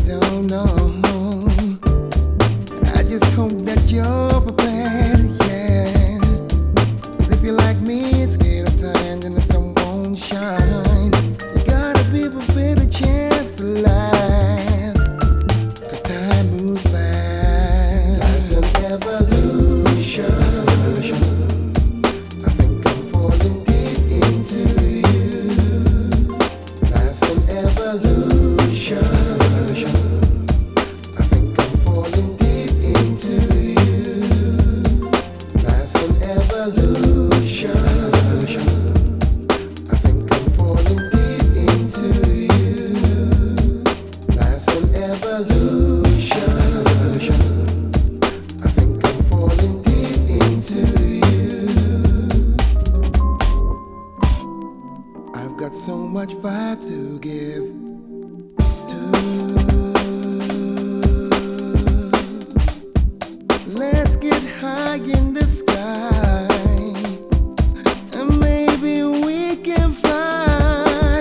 don't know. I just hope that you're prepared, yeah. 'Cause if you're like me and scared of time, then the sun won't shine. You gotta be prepared a chance to last. 'Cause time moves fast. Life's an evolution. I think I'm falling deep into you. Life's an evolution. I think I'm falling deep into you. Life's an evolution. I think I'm falling deep into you. Life's an evolution. I think I'm falling deep into you. I've got so much vibe to give to. Let's get high and